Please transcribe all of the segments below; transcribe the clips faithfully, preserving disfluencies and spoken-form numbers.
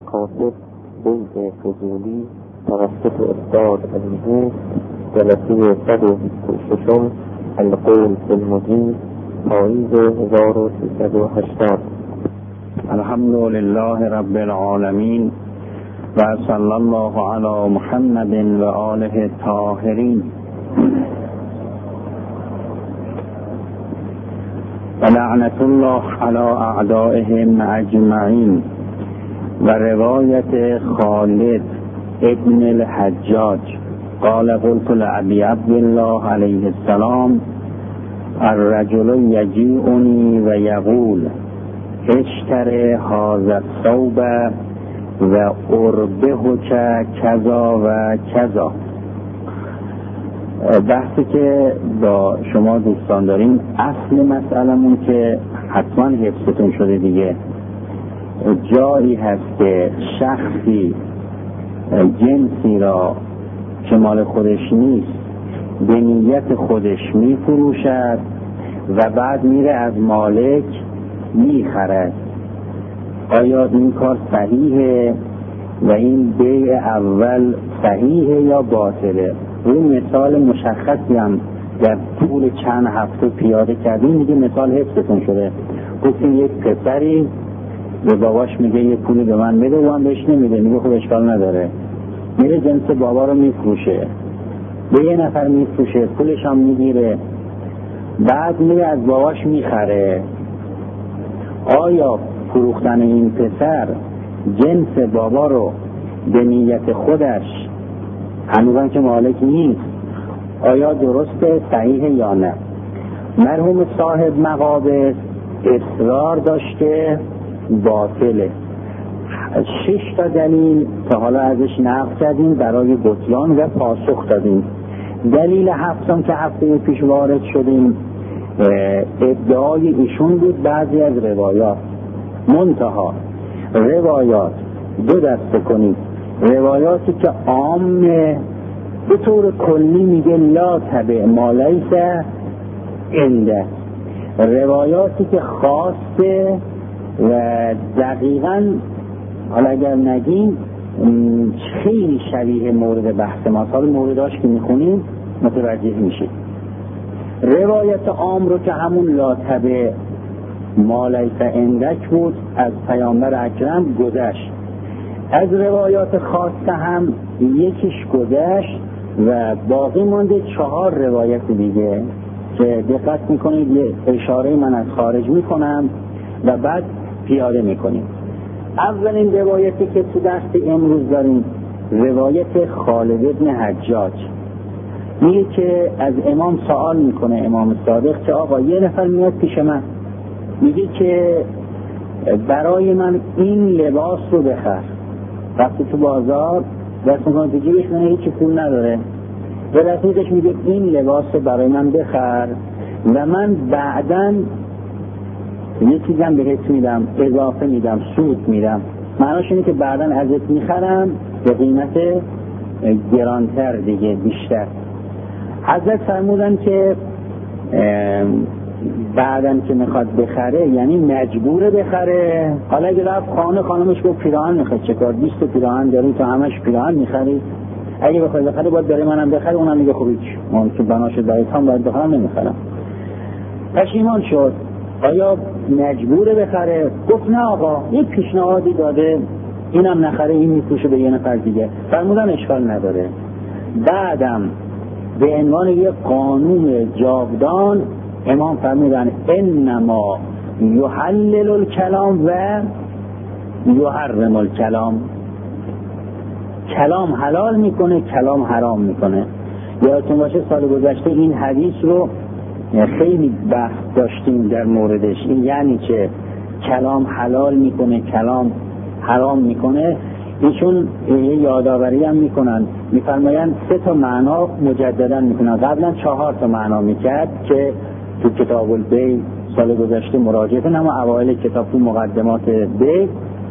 کاسب بیت فضولی توسط استاد المجید جلسه صد و ششم القول فی المجید پاییز هزار و سیصد و هشتاد. الحمد لله رب العالمین و صلی الله علی محمد و آله الطاهرین و لعنت الله علی اعدائهم اجمعین. و روایت خالد ابن الحجاج قال قلت لأبي عبد الله علیه السلام الرجل یجیعنی و یقول اشتر هذا الثوب و اربحک کذا و کذا. بحثی که با شما دوستان داریم، اصل مسئلمون که حتما حفظتون شده دیگه، جایی هست که شخصی جنسی را که مال خودش نیست به نیت خودش می فروشد و بعد میره از مالک می خرد. آیا این کار صحیحه و این بیع اول صحیحه یا باطله؟ اون مثال مشخصی هم در طول چند هفته پیاده کردیم دیگه، مثال حفظتون شده. گفتیم یک پسری به باباش میگه یه پولی به من بده و هم بهش نمیده، میگه خب اشکال نداره، میره جنس بابا رو میفروشه، به یه نفر میفروشه، پولش هم میگیره، بعد میره از باباش میخره. آیا فروختن این پسر جنس بابا رو به نیت خودش هنوزن که مالک نیست آیا درسته، صحیحه یا نه؟ مرحوم صاحب مقابض اصرار داشته باطله. شش تا دلیل تا حالا ازش نقل کردیم برای بطلان و پاسخ دادیم. دلیل هفتم که هفته پیش وارد شدیم ادعای ایشون بود بعضی از روایات، منتها روایات دو دسته کنید. روایاتی که عامه به طور کلی میگه لا تبع ما لیس عنده، روایاتی که خاصه و دقیقاً حالا اگر نگیم خیلی شبیه مورد بحث ما، حالا مورداش که میخونیم متوجه میشید. روایت عام رو که همون لا تبع ما لیس عندک بود از پیامبر اکرم گذشت، از روایات خاصه هم یکیش گذشت و باقی مانده چهار روایت دیگه که دقت میکنید یه اشاره من از خارج میکنم و بعد پیاده میکنیم. اولین روایتی که تو دست امروز داریم روایت خالد بن حجاج، میگه که از امام سوال میکنه امام صادق که آقا یه نفر میاد پیش من میگه که برای من این لباس رو بخر. وقتی تو بازار دست میکنه تو جیبش منه هیچی پول نداره و رسیدش میگه این لباس رو برای من بخر و من بعداً یه چیزم بهت میدم، اضافه میدم، سود میدم. معناش اینه که بعداً ازت میخرم به قیمت گرانتر دیگه، بیشتر. حضرت فرمودن که بعداً که میخواد بخره یعنی مجبوره بخره. حالا اگه رفت خانه خانمش گفت پیراهن میخواد چه کار، بیست پیراهن داری تو همش پیراهن میخری، اگه بخواد بخره باید داره منم بخره، اونم میگه خب هیچ من که بناش دایتام باید بخرم نمیخرم. پشیمان شد. آیا مجبوره بخره؟ گفت نه آقا، یک پیشنهادی داده اینم نخره این میفروشه به یه نفر دیگه. فرمودن اشکال نداره. بعدم به عنوان یک قانون جاودان امام فرمودن انما یحلل الکلام و یحرم الکلام، کلام حلال میکنه کلام حرام میکنه. یادتون باشه سال گذشته این حدیث رو خیلی بحث داشتیم در موردش. این یعنی که کلام حلال میکنه کلام حرام میکنه. ایشون یه یادآوری هم میکنن، میفرمایند سه تا معنا مجددا میکنن. قبلا چهار تا معنا میکرد که تو کتاب البیع سال گذشته مراجعه کنم، اما اوایل کتاب تو مقدمات بیع.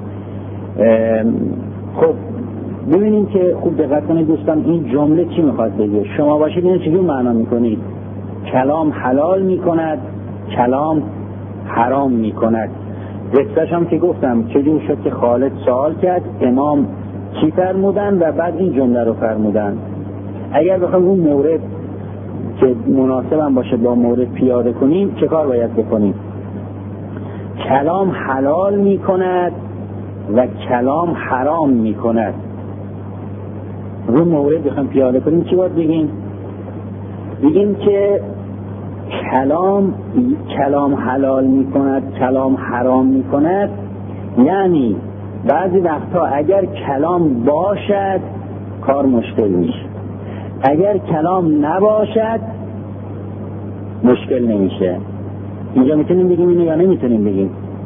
خب ببینیم که خوب دقت کنید دوستان این جمله چی میخواد بگه. شما باشید اینو چجور معنا میکنید؟ کلام حلال میکند کلام حرام میکند. قصه‌ش هم که گفتم چجور شد که خالد سوال کرد، امام چی فرمودن و بعد این جمله رو فرمودن. اگر بخوایم اون مورد که مناسب هم باشه با مورد پیاده کنیم چه کار باید بکنیم؟ کلام حلال می کند و کلام حرام می کند. اون مورد بخوایم پیاده کنیم چی باید بگیم؟ بگیم که کلام کلام حلال می کند، کلام حرام می کند، یعنی بعضی وقتا اگر کلام باشد کار مشکل میشه، اگر کلام نباشد مشکل نمیشه. اینجا میتونیم بگیم اینو یا نمیتونیم بگیم؟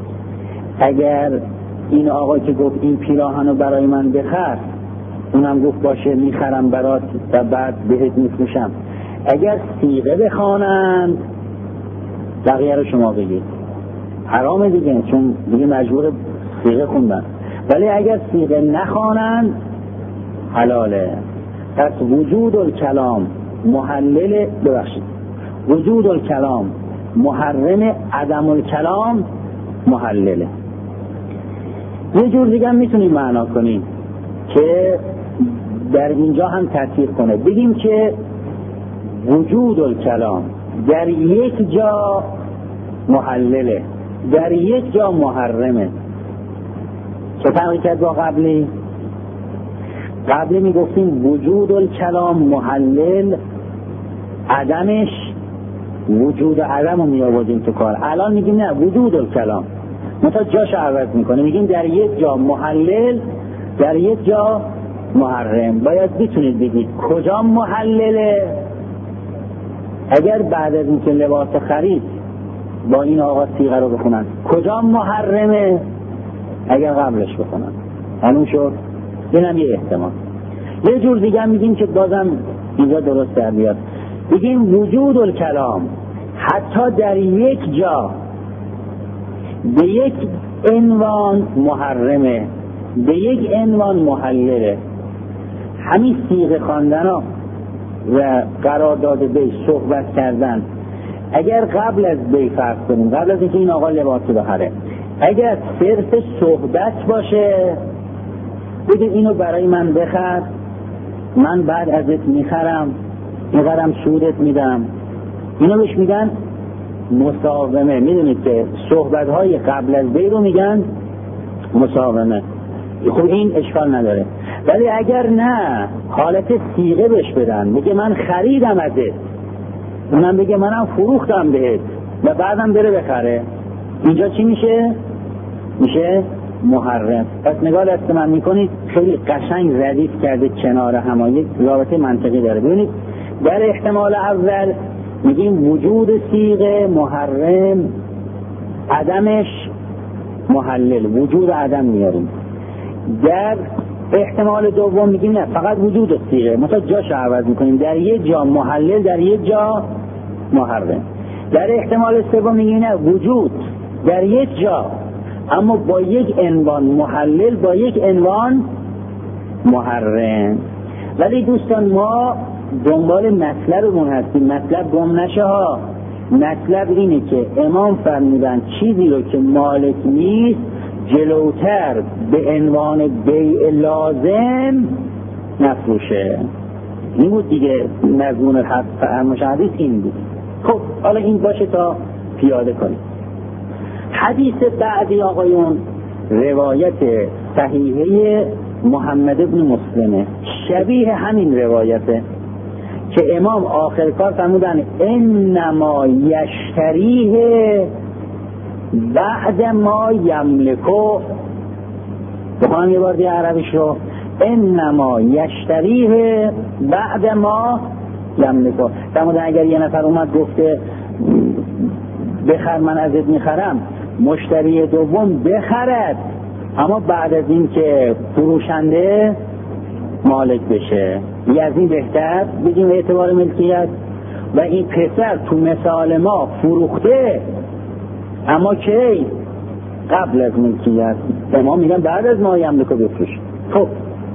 اگر این آقا که گفت این پیراهنو برای من بخر، اونم گفت باشه میخرم برات و بعد بهت میفروشم، اگر صیغه بخوانند بقیه رو شما بگید حرامه دیگه، چون دیگه مجبور صیغه خوندن. ولی اگر صیغه نخوانند حلاله. پس وجود الکلام محلل، ببخشید وجود الکلام محرم، عدم الکلام محلله. یه جور دیگه هم میتونیم معنا کنیم که در اینجا هم تأثیر کنه، بگیم که وجود الکلام در یک جا محلله، در یک جا محرمه. چه فرقی کرد با قبلی؟ قبلی میگفتیم وجود الکلام محلل، عدمش وجود عدم رو میآوردیم تو کار. الان میگیم نه، وجود الکلام مثلا جاش عوض میکنه، میگیم در یک جا محلل، در یک جا محرم. باید بتونید بگید کجا محلله. اگر بعد از اینکه لباس خرید با این آقا صیغه رو بخونن، کجا محرمه اگر قبلش بخونن. معلوم شد؟ اینم یه احتمال. یه جور دیگه هم میگیم که بازم اینجا درست در بیاد، بگیم وجود الکلام حتی در یک جا به یک عنوان محرمه، به یک عنوان محلله. همین صیغه خواندن ها و قرارداد بی صحبت کردن، اگر قبل از بی فرض کنیم، قبل از اینکه این آقا لباسی بخره، اگر صرف صحبت باشه، بگید اینو برای من بخر، من بعد ازت میخرم، اینقدرم سودت میدم، اینو بهش میگن مساومه. میدونید که صحبت‌های قبل از بی رو میگن مساومه. خب این اشکال نداره. ولی اگر نه، حالت صیغه بهش بدن، بگه من خریدم ازت، اونم بگه منم فروختم بهت و بعدم بره بخره، اینجا چی میشه؟ میشه محرم. پس نگاه دست من میکنید خیلی قشنگ ردیف کرده کنار همایی، رابطه منطقی داره. ببینید در احتمال اول میگیم وجود صیغه محرم، عدمش محلل، وجود عدم میاریم. در احتمال دوم میگیم نه، فقط وجود صیغه، مثلا جاش عوض میکنیم، در یک جا محلل، در یک جا محرم. در احتمال سوم میگیم نه، وجود در یک جا اما با یک عنوان محلل، با یک عنوان محرم. ولی دوستان ما دنبال مطلبمون هستیم، مطلب گم نشه ها. مطلب اینه که امام فرمودن چیزی رو که مالک نیست جلوتر به عنوان بیع لازم نفروشه. این بود دیگه مضمون حدیث این بود. خب حالا این باشه تا پیاده کنیم. حدیث بعدی آقایون روایت صحیحه محمد ابن مسلمه، شبیه همین روایته که امام آخر کار فرمودن انما یشتریه بعد ما یملکو. بخونم یه بار دیگه عربیش رو، انما یشتریه بعد ما یملکو. فرمودن اگر یه نفر اومد گفته بخر من ازت میخرم، مشتری دوم بخرد اما بعد از این که فروشنده مالک بشه. یه از این بهتر بگیم اعتبار ملکیت. و این پسر تو مثال ما فروخته اما کی؟ قبل از ملکیت. ما میگن بعد از ما یملکو بفروش. خب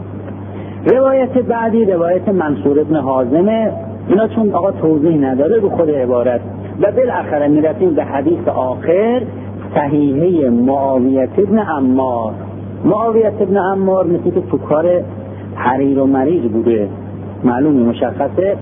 روایت بعدی روایت منصور ابن حازمه. اینا چون آقا توضیح نداره رو خود عبارت و بالاخره میرسیم به حدیث آخر صحیحه معاویه ابن عمار. معاویه ابن عمار مثل که تو کار حریر و مریض بوده، معلومه مشخصه.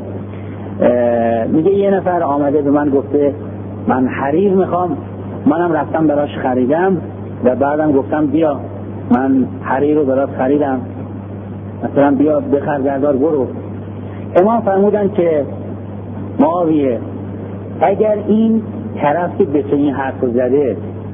میگه یه نفر آمده به من گفته من حریر میخوام، منم رفتم براش خریدم و بعدم گفتم بیا من حریر رو براش خریدم، مثلا بیا بخر گردار برو. امام فرمودن که معاویه اگر این طرف که به این حرف زده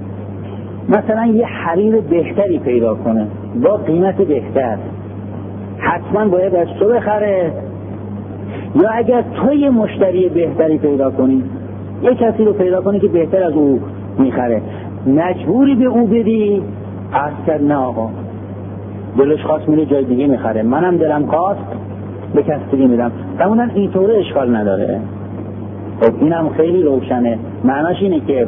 مثلا یه حریر بهتری پیدا کنه با قیمت بهتر، حتما باید از تو بخره، یا اگر تو یه مشتری بهتری پیدا کنی، یه کسی رو پیدا کنی که بهتر از او میخره، مجبوری به او بدی. اصلا نه آقا، دلش خواست میره جای دیگه میخره، منم دلم خواست به کسی دیگه میدم. فرمودن اینطوره اشکال نداره. خب اینم خیلی روشنه، معناش اینه که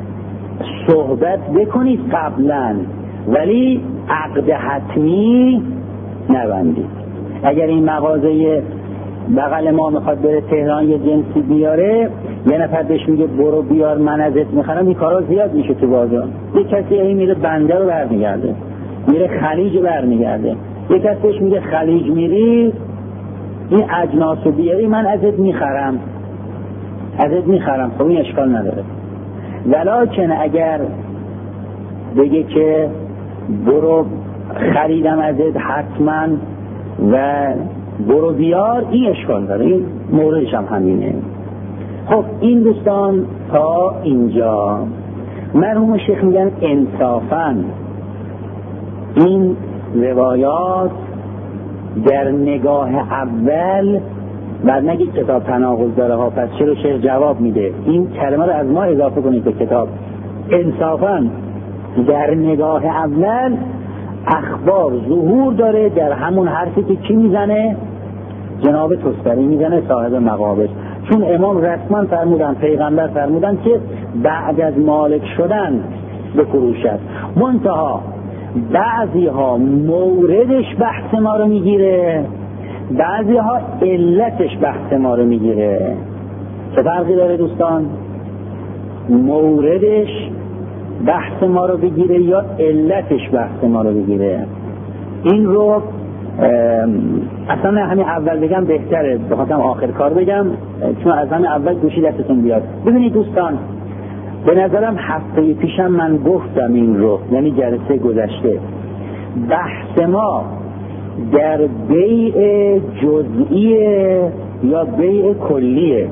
صحبت بکنید قبلا ولی عقد حتمی نبندید. اگر این مغازه بغل ما میخواد بره تهران یه جنسی بیاره، یه نفر بهش میگه برو بیار من ازت میخرم، این کارا زیاد میشه تو بازار. یه کسی هی میره بنده رو برمیگرده، میره خلیج برمیگرده، یه کسی بهش میگه خلیج میری این اجناس رو بیاری من ازت میخرم ازت میخرم خب این اشکال نداره. ولیکن اگر بگه که برو خریدم ازت حتما و برو بیار، این اشکال داره، این موردش هم همینه. خب این دوستان تا اینجا مرحوم شیخ میگن انصافاً این روایات در نگاه اول و نگید کتاب تناقض داره ها، پس چرا شیخ جواب میده؟ این کلمه رو از ما اضافه کنید به کتاب. انصافاً در نگاه اول اخبار ظهور داره در همون حرفی که کی میزنه؟ جناب تستری میزنه، صاحب مقابل. چون امام رسما فرمودن، پیغمبر فرمودن که بعد از مالک شدن بفروشد. منتها بعضی ها موردش بحث ما رو میگیره، بعضی ها علتش بحث ما رو میگیره. چه فرقی داره دوستان؟ موردش بحث ما رو بگیره یا علتش بحث ما رو بگیره؟ این رو اصلا همین اول بگم بهتره، بخاطرم آخر کار بگم چون از همین اول گوشی دستتون بیاد. ببینید دوستان، به نظرم هفته پیشم من گفتم این رو، یعنی جلسه گذشته، بحث ما در بیع جزئیه یا بیع کلیه.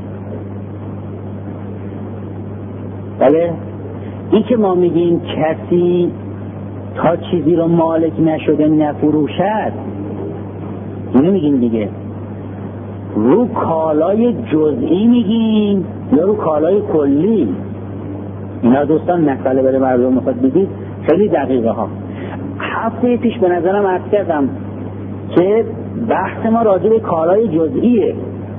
بله؟ این که ما میگیم کسی تا چیزی رو مالک نشده نفروشد، اینو میگیم دیگه. رو کالای جزئی میگیم یا رو کالای کلی؟ اینا دوستان مسئله بره مردم میخواد بگید خیلی دقیقه ها. هفته پیش به نظرم عرض کردم که بحث ما راجع به کالای جزئیه.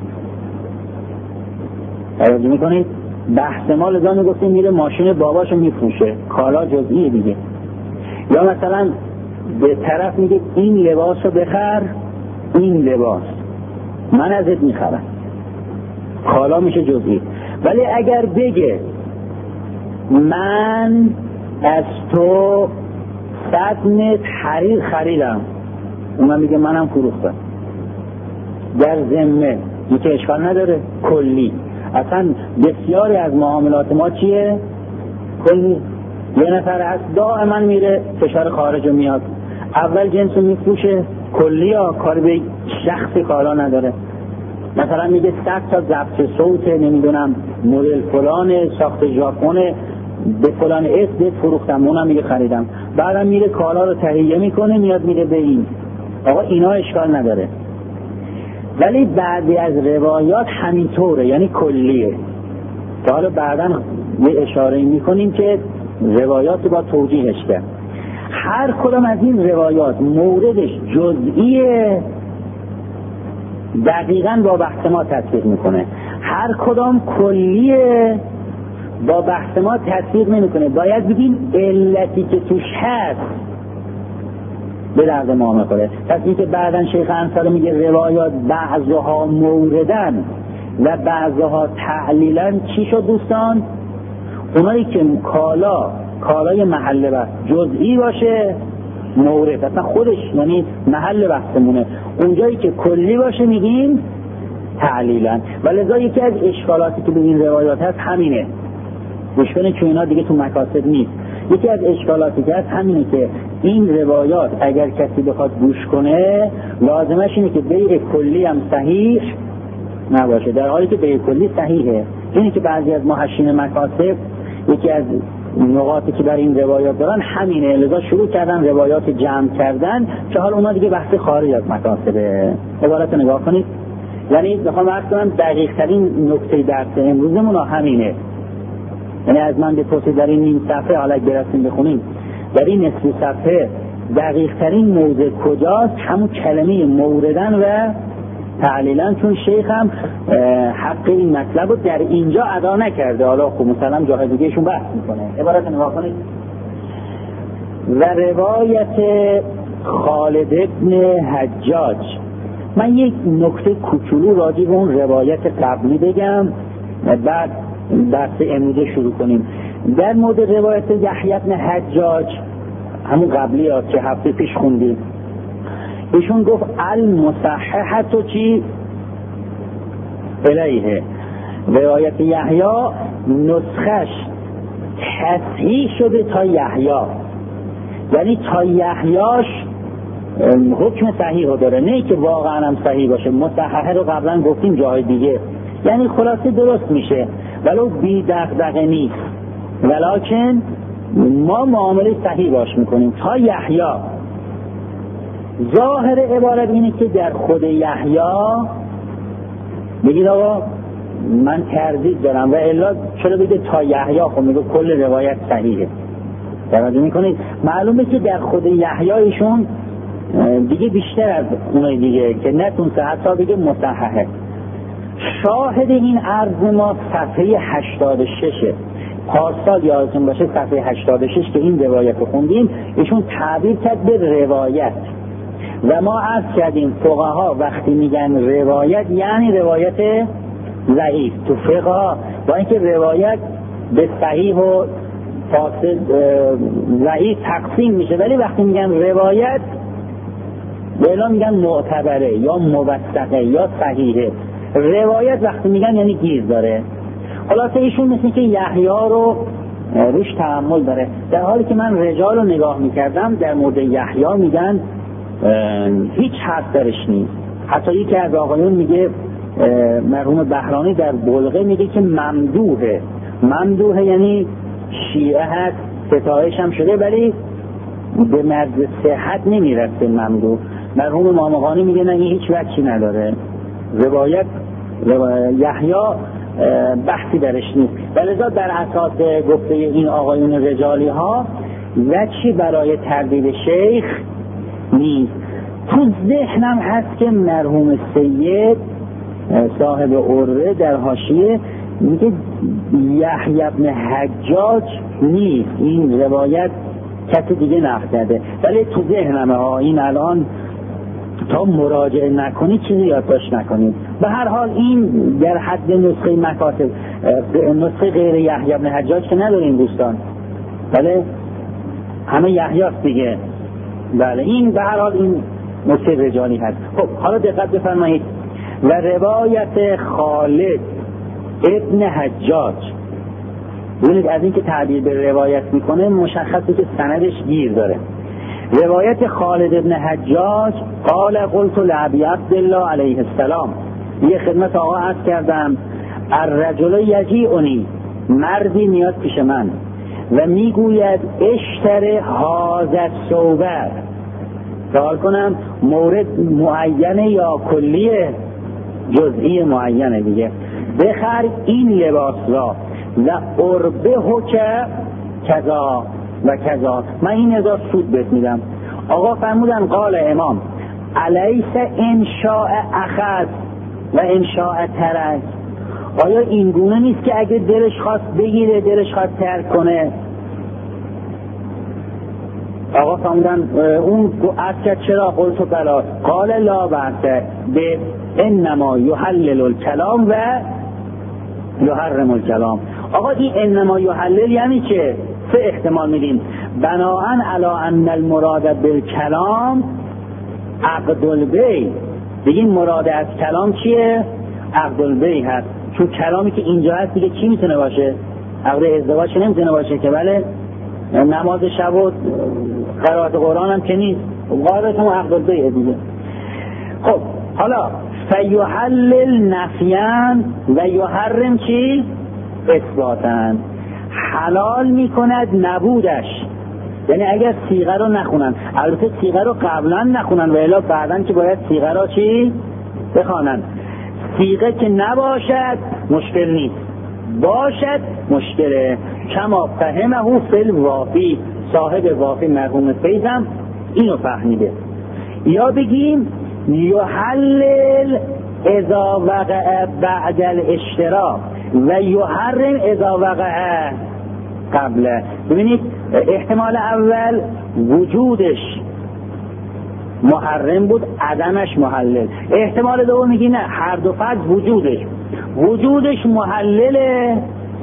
توجه میکنید؟ بحث ما لذا میگفتیم میره ماشین باباشو میفروشه، کالا جزئیه دیگه. یا مثلا به طرف میگه این لباس رو بخر، این لباس من ازت میخرم، کالا میشه جزئی. ولی اگر بگه من از تو صد متر حریر خریدم، اونم میگه منم فروختم، در ذمه این که اشکال نداره، کلی. اصلا بسیاری از معاملات ما چیه؟ کلی. یه نفر هست دائما میره فشار خارج رو میاد، اول جنس رو میفروشه کلی ها، کار به شخص کالا نداره. مثلا میگه صد تا ضبط صوت نمیدونم مدل فلان ساخت ژاپن به فلان اسم فروختم، اونم میگه خریدم. بعدم میره کالا رو تهیه میکنه میاد میره به این. آقا اینا اشکال نداره. ولی بعضی از روایات همینطوره، یعنی کلیه. که حالا بعداً یه اشاره میکنیم که روایات با توجیهش کرد. هر کدام از این روایات موردش جزئیه، دقیقاً با بحث ما تطبیق میکنه. هر کدام کلیه، با بحث ما تطبیق نمیکنه. باید بگیم علتی که توش هست به درد ما میخوره. پس این که بعداً شیخ انصاری میگه روایات بعضها موردن و بعضها تعلیلاً، چی شد دوستان؟ اونایی که کالا کالای محل بحث جزئی باشه مورد اصلا خودش یعنی محل بحثمونه، اونجایی که کلی باشه میگیم تعلیلا. ولذا یکی از اشکالاتی که به این روایات هست همینه، مشکل چون اینا دیگه تو مکاسب نیست. یکی از اشکالاتی که هست همینه که این روایات اگر کسی بخواد گوش کنه لازمش اینه که بیع کلی هم صحیح نباشه، در حالی که بیع کلی صحیحه. اینه که بعضی از محشین مکاسب یکی از نقاطی که در این روایات دارن همینه، لذا شروع کردن روایات جمع کردن که حال اونا دیگه بحث خارج از مکاسبه. عبارت نگاه کنید، یعنی بخوام عرض کنم دقیق ترین نکته درس امروزمون همینه. یعنی از من بپرسید در این نیم صفحه حالا برسیم بخونیم در این نصف صفحه دقیق ترین موضع کجاست؟ همون کلمه موردن و تعلیلا، چون شیخ هم حق این مطلب رو در اینجا ادا نکرده. حالا خب مثلا جاهای دیگه ایشون بحث میکنه. عبارت نگاه کنید. و روایت خالد ابن حجاج، من یک نکته کوچولو راجع به اون روایت قبلی بگم بعد درس امروزه شروع کنیم. در مورد روایت یحیی بن حجاج همون قبلی ها که هفته پیش خوندیم، ایشون گفت المصححة چی؟ الیه. روایت یحیی نسخش تصحیح شده تا یحیی، یعنی تا یحییش حکم صحیح رو داره، نه که واقعا هم صحیح باشه. مصححه رو قبلا گفتیم جای دیگه، یعنی خلاصه درست میشه ولو بی دغدغه نیست، ولکن ما معامله صحیح باش میکنیم تا یحیی. ظاهر عبارت اینه که در خود یحیی بگید آقا من تردید دارم و الا چرا بگه تا یحیی؟ خب میگه کل روایت صحیحه. توجه میکنید؟ معلومه که در خود یحیی ایشون دیگه بیشتر از اونای دیگه که نتونسته حتی بگه مصححه. شاهد این عرض ما صفحه هشتاد و شش پارسال یادتون باشه، صفحه هشتاد و شش که این روایت رو خوندیم، ایشون تعبیر کرد به روایت و ما عرض کردیم فقها وقتی میگن روایت یعنی روایت ضعیف. تو فقها با اینکه روایت به صحیح و فاسد ضعیف تقسیم میشه، ولی وقتی میگن روایت بلا میگن معتبره یا موثقه یا صحیحه. روایت وقتی میگن یعنی گیر داره. خلاصه ایشون مثل که یحیی رو روش تحمل داره، در حالی که من رجال رو نگاه میکردم در مورد یحیی میگن هیچ حرف درش نیست. حتی یکی از آقایون میگه، مرحوم بهرانی در بلغه میگه که ممدوحه. ممدوحه یعنی شیعه هست، ستایش هم شده ولی به مرز صحت نمیرسه ممدوح. مرحوم مامقانی میگه نه این هیچ وجهی نداره، روایت یحیی بحثی درش نیست. ولذا در اساس گفته این آقایون رجالی ها وجهی برای تردید شیخ نیست. تو ذهنم هست که مرحوم سید صاحب عره در حاشیه میگه یحیی بن حجاج نیست، این روایت کسی دیگه نقل کرده، ولی تو ذهنم ها این الان تا مراجعه نکنید چیزی یادداشت نکنید. به هر حال این در حد نسخه مکاتب، نسخه غیر یحیی بن حجاج که نداریم دوستان، بله همه یحیی است دیگه. بله این به هر حال این نسخه رجالی هست. خب حالا دقت بفرمایید. و روایت خالد ابن حجاج، ببینید از این که تعبیر به روایت میکنه مشخصه که سندش گیر داره. روایت خالد ابن حجاج قال قلت لابی عبدالله علیه السلام، یه خدمت آقا عرض کردم الرجل یجیعنی، مردی میاد پیش من و میگوید اشتر هذا الثوب، سوال کنم مورد معینه یا کلیه؟ جزئی معینه دیگه. بخر این لباس را و اربه که کذا و کذا، من این هزار سود بهت میدم. آقا فرمودن قال امام الیس انشاء اخذ و انشاء ترک، آیا این گونه نیست که اگه دلش خواست بگیره دلش خواست ترک کنه؟ آقا فرمودن اون اصلا چرا؟ قلت بلا. قال لا بأس به انما یحلل الکلام و یحرم الکلام، آقا این انما یحلل یعنی چه؟ سه احتمال میدیم. بناءً علی ان المراد بالکلام عقد البیع، بگیم مراد از کلام چیه؟ عقد البیع هست، چون کلامی که اینجا هست دیگه چی میتونه باشه؟ عقد ازدواج نمیتونه باشه که، بله نماز شب و قرائت قرآن هم که نیست، غالبا هم عقد البیع دیگه. خب حالا فیحلل نفیاً و یحرم چی؟ اثباتاً. حلال میکند نبودش، یعنی اگر صیغه رو نخونن، البته صیغه رو قبلا نخونن و الا بعدن که باید صیغه رو چی؟ بخوانن. صیغه که نباشد مشکل نیست، باشد مشکله. کما فهمه فی الوافی، صاحب وافی مرحوم فیضم اینو فهمیده. یا بگیم یحلل اذا وقع بعد الاشتراک و یحرم اذا وقع قبله. ببینید احتمال اول وجودش محرم بود، عدمش محلل. احتمال دوم میگی نه، هر دو فرض وجودش وجودش محلله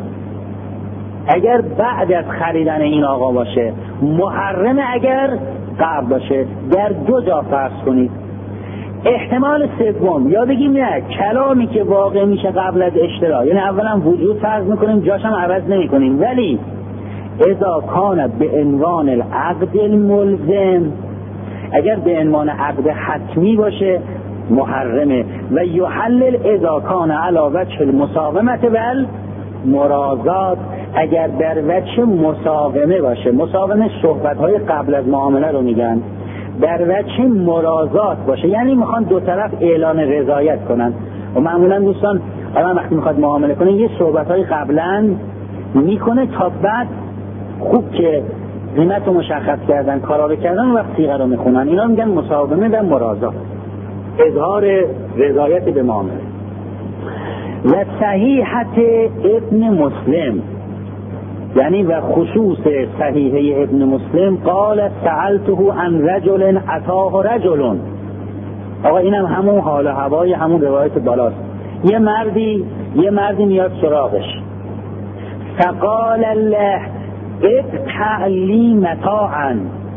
اگر بعد از خریدن این آقا باشه، محرم اگر قبل باشه. در دو جا فرض کنید. احتمال سوم یا بگیم نه، کلامی که واقع میشه قبل از اشتراک، یعنی اولا وجود فرض میکنیم، جاش هم عوض نمیکنیم، ولی اذا کان به عنوان العقد الملزم، اگر به عنوان عقد حتمی باشه محرمه. و یحلل اذا کان علی وجه المساومه و المرازات، اگر در وجه مساومه باشه، مساومه صحبت‌های قبل از معامله رو میگن، در وجه مرازات باشه یعنی میخوان دو طرف اعلان رضایت کنن. و معمولا دوستان الان وقتی میخواد معامله کنه یه صحبت‌های قبلا میکنه تا بعد خوب که قیمت رو مشخص کردن، کارا رو کردن، وقت صیغه رو میخونن. اینا میگن مساومه و مرازات، اظهار رضایت به معامله. و صحیحت ابن مسلم، یعنی و خصوص صحیحه ابن مسلم، قال سألته عن رجل اتاه رجل. آقا اینم همون حال و هوای همون روایت بالاست. یه مردی یه مردی میاد سراغش، فقال الله ابتع لی متاعا،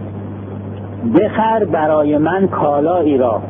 بخر برای من کالایی را،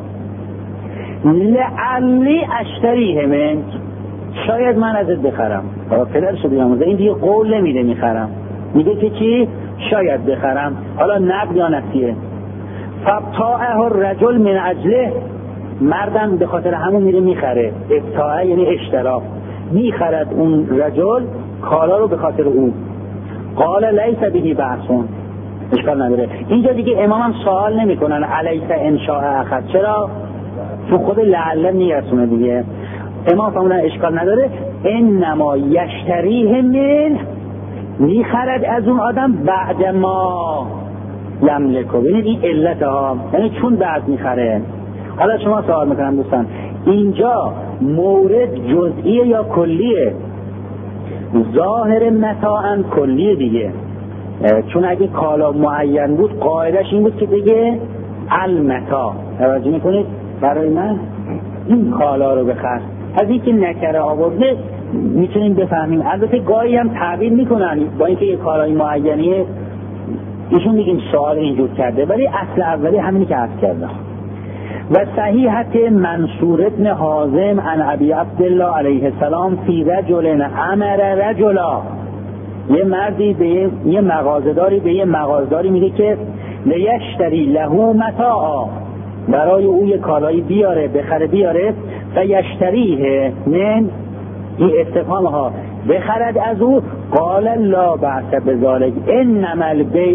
لعلی اشتریه منک، شاید من ازت بخرم. حالا پدر شده بیاموزه، این دیگه قول نمیده میخرم، میگه که چی؟ شاید بخرم، حالا نقد یا نسیه. فابتاعه الرجل من اجله، مردم به خاطر همون میره میخره. ابتاعه یعنی اشتراک، میخرد اون رجل کالا رو به خاطر اون. قال لیس به بحثون، اشکال نداره. اینجا دیگه امام هم سوال نمی کنن علیس انشاء اخد، چرا؟ چون خود لعله میرسونه دیگه. امام فرمودن اشکال نداره، انما یشتریه من، میخرد از اون آدم بعد ما یملکو. ببینید این علت ها، یعنی چون بعد میخره. حالا شما سوال میکنم دوستان، اینجا مورد جزئیه یا کلیه؟ ظاهر متاعن کلیه دیگه، چون اگه کالا معین بود قاعدش این بود که دیگه المتا، توجه میکنید؟ برای من این کالا رو بخر. از این که نکره آورده میتونیم بفهمیم. البته گاهی هم تعبیر میکنن با اینکه یه کالای معینیه، ایشون میگیم سوال اینجور کرده، ولی اصل اولی همینی که عرض کردم. و صحیحت منصور ابن حازم عن ابی عبدالله علیه السلام فی رجل امر رجلا، یه مردی به یه, یه مغازه‌داری به یه مغازه‌داری میگه که لیشتری له متاعا، برای او یه کالایی بیاره، بخره بیاره. و یشتریه من، این استفهام ها، بخرد از او. قال لا بأس بذلک انما البیع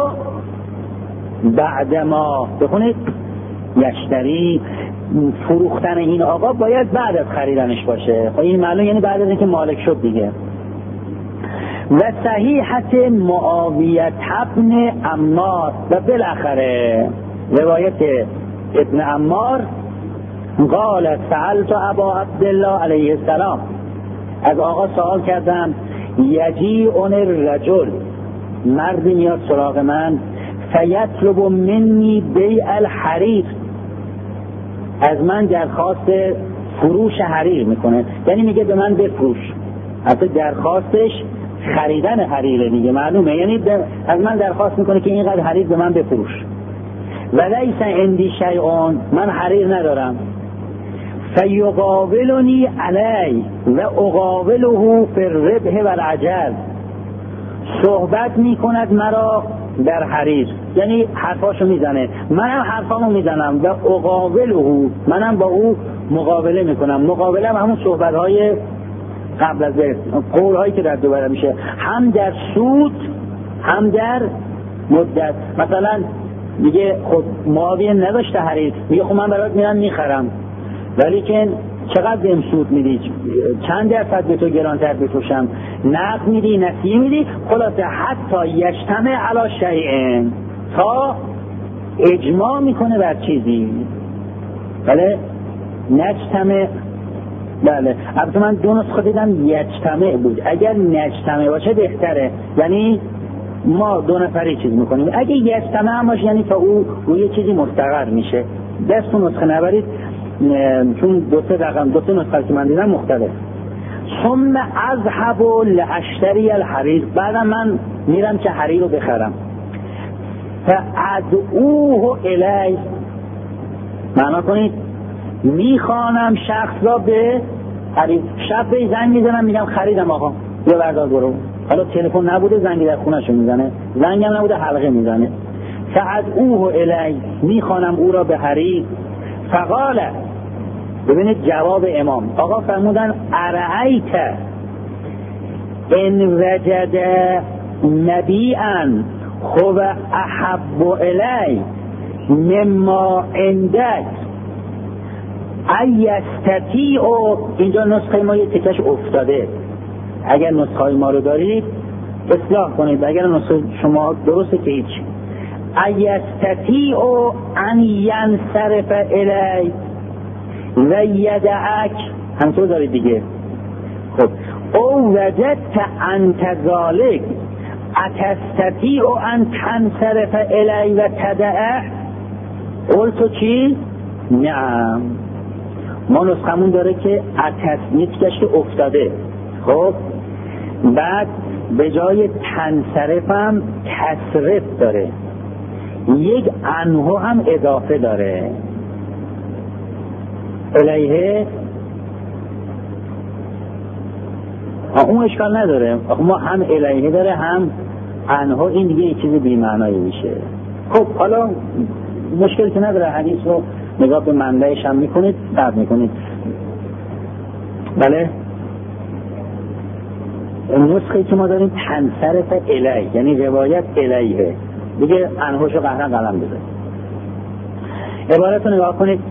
بعد ما، بخونید یشتری، فروختن این آقا باید بعد از خریدنش باشه. خب این معلوم یعنی بعد از اینکه مالک شد دیگه. و صحیحت معاویه ابن عمار، و بالاخره روایت ابن عمار، قال سألت ابا عبدالله علیه السلام، از آقا سوال کردم، یجیعن الرجل، مردی میاد سراغ من، فیطلب منی بیع الحریر، از من درخواست فروش حریر میکنه، یعنی میگه به من بفروش. حتی درخواستش خریدن حریره دیگه، معلومه، یعنی از من درخواست میکنه که اینقدر حریر به من بفروش. ولیس عندی شیء، من حریر ندارم. فیقابلنی علی و اقابله فی الربح و العجل، صحبت میکند مرا در حریر، یعنی حرفاشو میزنه، منم حرفامو میزنم، و اقابله، منم با او مقابله میکنم. مقابله هم همون صحبت های قبل از قول هایی که در دوباره میشه، هم در سود هم در مدت. مثلا میگه خب معاویه نداشته حریر، میگه خب من برات میرم میخرم، ولی که چقدر بهم سود میدی، چند درصد به تو گرانتر بفروشم، نقد میدی نسیه میدی، خلاصه حتی یجتمع علی شیء، تا اجماع میکنه بر چیزی. بله نجتمع، بله البته من دو نسخه دیدم یجتمع بود، اگر نجتمع باشه بهتره، یعنی ما دو نفری چیز میکنیم. اگه یجتمع هم باشه یعنی تا او روی چیزی مستقر میشه. دست نسخه نبرید چون دو سه رقم دو سه نسخه که من دیدم مختلف. ثم اذهب لاشتری الحریر، بعدم من میرم که حریر رو بخرم. فادعوه الی، معنا کنید میخوانم شخص را به حریر. شب به زنگ میزنم میگم خریدم آقا یه بردار برو. حالا تلفن نبوده زنگی در خونه‌شو میزنه، زنگم نبوده حلقه میزنه. فادعوه الی، میخوانم او را به حریر. فقال، ببینید جواب امام، آقا فرمودن ارأیت ان وجد نبیعا خوب احب الی مما عندک ایستطیع، اینجا نسخه ما یه تکش افتاده، اگر نسخه ما رو دارید اصلاح کنید، اگر نسخه شما درسته که هیچ. ایستطیع ان ینصرف الی و یدعک، همطور دارید دیگه. خب او وجدت انت ذالک اتستطیع ان تنصرف الی و تدعه، قلتو چی؟ نعم. ما نسخمون داره که اتسنیت که افتاده، خب بعد به جای تنصرف هم تصرف داره، یک انهو هم اضافه داره الیه. اون اشکال نداره، ما هم الیه داره هم انهو، این دیگه یک چیز بی‌معنایی میشه. خب حالا مشکلی که نداره، حدیث رو نگاه به منبعش هم میکنید بعد میکنید. بله نسخه که ما داریم تنصرف الیه، یعنی روایت الیه دیگه، انهوشو قهرن قلم بده. عبارت رو نگاه کنید.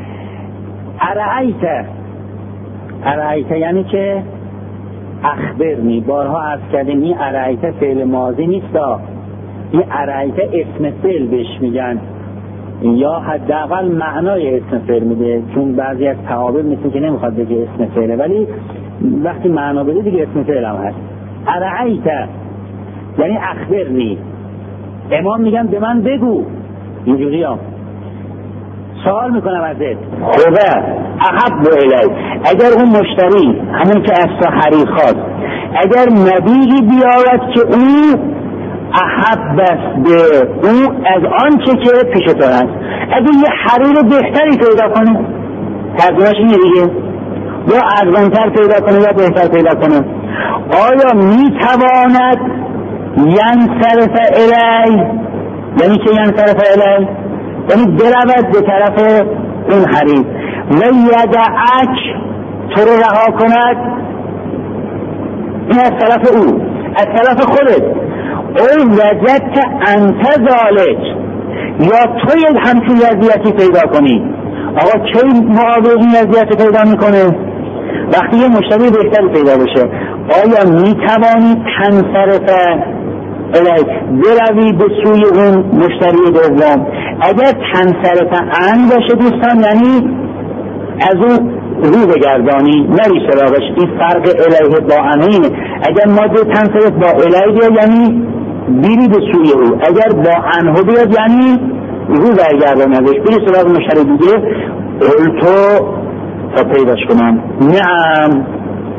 ارأیت، ارأیت یعنی که اخبرنی، بارها عرض کردیم این ارأیت فعل ماضی نیست، این ارأیت اسم فعل بهش میگن، یا حداقل معنای اسم فعل میده، چون بعضی از تعابیر مثل که نمیخواد بگه اسم فعله، ولی وقتی معنا بده دیگه اسم فعل هم هست. ارأیت یعنی اخبرنی، امام میگن به من بگو، اینجوری هم سوال میکنم ازت، خوبه احب الی، اگر اون مشتری همون که از تو حریر خواست اگر نبیهی بیارد که او احب است به او از آنچه که پیش تو هست، اگر یه حریر بهتری پیدا کنه، ترجمهش اینه دیگه، یا ارزانتر پیدا کنه یا بهتر پیدا کنه، آیا میتواند ینصرف الی، یعنی که ینصرف الی یعنی برود به طرف اون حریر، و یدعک تو رو رها کند، این از طرف او، از طرف خودت، او وجدت انت ذالک، یا تو یک همچون وضعیتی پیدا کنی. آقا کی معاویه این وضعیت پیدا میکنه؟ وقتی یه مشتری بهتر پیدا بشه. آیا میتوانی تنصرف الی، بروی به سوی اون مشتری دوم؟ اگر تنصرف ان باشه دوستان یعنی از اون رو بگردانی، نری سراغش، این فرق الیه با انه اینه. اگر ما دو تنصرف با الیه بیاد یعنی بیری به سوی او، اگر با انه بیاد یعنی رو برگردانش، بیری سراغ مشتری دیگه. قلتو تا پیداش کنم، نعم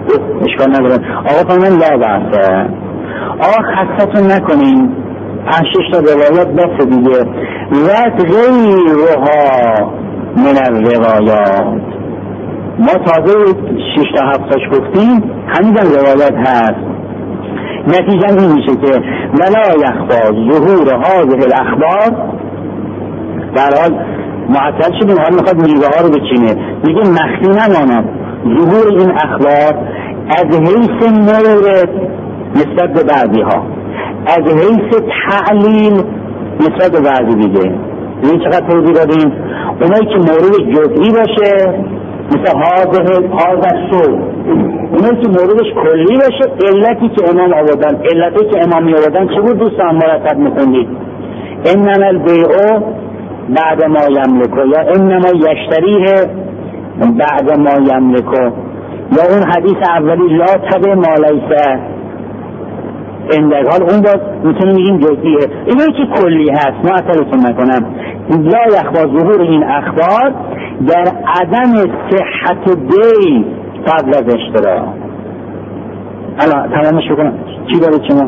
اشکال نداره. آقا فرمان لا بحثه، آقا خستتون نکنین، پنج شش تا روایات بس دیگه. رد غیرها من الروایات، ما تازه شش تا هفت تاش گفتیم، هنوزم روایات هست. نتیجه این میشه که ولا یخفا ظهور هذه الاخبار، در حال معطل شدیم، حال میخواد میوه ها رو بچینه، میگه مخفی نماند ظهور این اخبار از حیث مورد نسبت به بعضی ها، از حیث تعلیل نسبت به بعضی دیگه. این چقدر توضیح دادیم؟ اونایی که مورد جزئی باشه مثل حاضر حاضر سو، اونایی که موردش کلی باشه، علتی که امام آوردن، علتی که امام می آوردن چه بود دوستان مرتب میخوندید؟ انما البیع بعد ما یملکو، یا انما یشتریه بعد ما یملکو، یا اون حدیث اولی لا تبع ما لیس اندر، حال اون باز میتونیم میگیم جزئیه. اینایی که کلی هست معطلتون نکنم، لا یخفا ظهور این اخبار در عدم صحت بی قبل از اشتراک. الان تمامش بکنم چی داره شما؟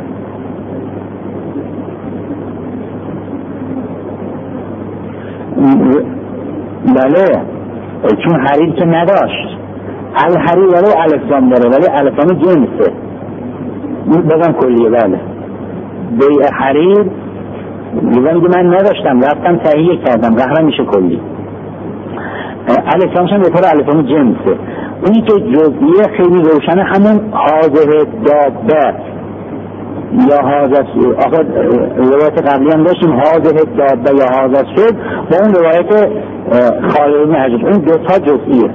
بله، چون حریر که نداشت، الحریر ولی الفلام داره ولی الفلام جنسه، بازم کلیه. بله بیع حریر میگه من نداشتم رفتم تهیه کردم، قهرم میشه کلی. الفلامش هم به طور الفلام جنسه. اونی که جزئیه خیلی روشنه، همون حاضر دابه یا حاضر، آخه روایت قبلی هم داشتیم حاضر دابه یا حاضر شد، با اون روایت خالد بن حجاج، اون دوتا جزئیه.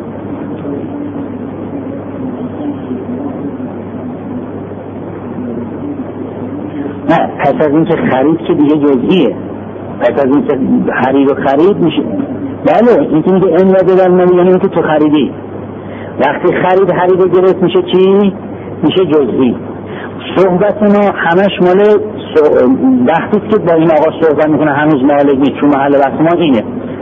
نه پس از این که خرید که دیگه جزئیه، پس از این که حریر و خرید میشه. بله این که میگه این رده در نمی، یعنی این که تو خریدی، وقتی خرید حریر رو گرفت میشه چی؟ میشه جزئی. صحبت ما همش مال وقتی که با این آقا صحبت میکنه هنوز مالک نیست، چون محل بحث ما اینه.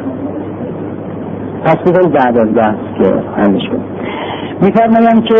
پس بذارید بعد از بحث که همش کنم. میفرمایم که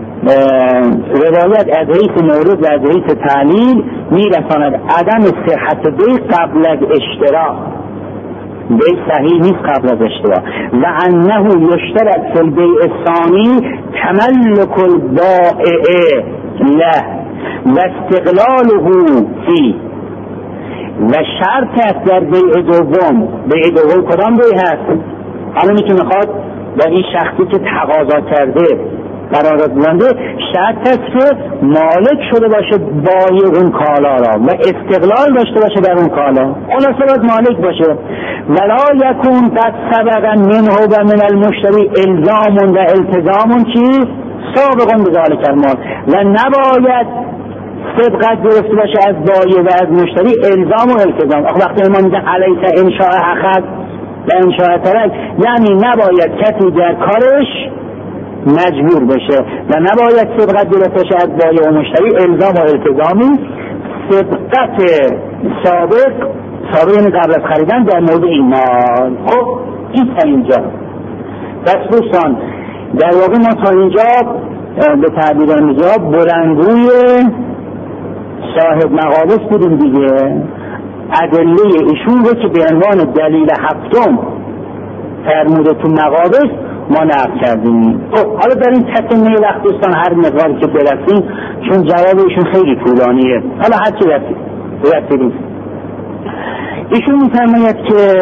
روایت از حیث مورد و از حیث تعلیل میرساند عدم صحت بی قبل از اشتراک، بی صحیح نیست قبل از اشتراک، و انه یشترط فی البیع الثانی تملک البائع له و استقلاله فی، و شرط است در بیع دوم. بیع دوم کدام بیع هست؟ همونی که میخواد با این شخصی که تقاضا کرده قرارات بنده، شرط است که مالک شده باشه بای اون کالا را و استقلال داشته باشه در اون کالا، خلاصه باید مالک باشه. ولا یکون قد سبق منه و من المشتری الزام و التزام چیز سابقا به ذلک المال، و نباید سبقت گرفته باشه از بایع و از مشتری الزام و التزام. وقتی ما میگن علیک انشاء اخذ و انشاء ترک، یعنی نباید کسی در کارش مجبور بشه و نباید سبقت گرفته باشه از بایع و مشتری الزام و التزامی. سبقت سابق، سابق یعنی قبل از خریدن در مورد این مال. خب این تا اینجا. بس دوستان در واقع ما تا اینجا به تعبیر اینجا بلندگوی صاحب مقابس بودیم دیگه. ادله ایشون رو که به عنوان دلیل هفتم فرموده تو مقابس ما نقل کردیم. خب حالا در این تکمیل وقت دوستان هر مقداری که برسیم، چون جواب ایشون خیلی طولانیه، حالا هر چی رسیدیم. ایشون می‌فرماید که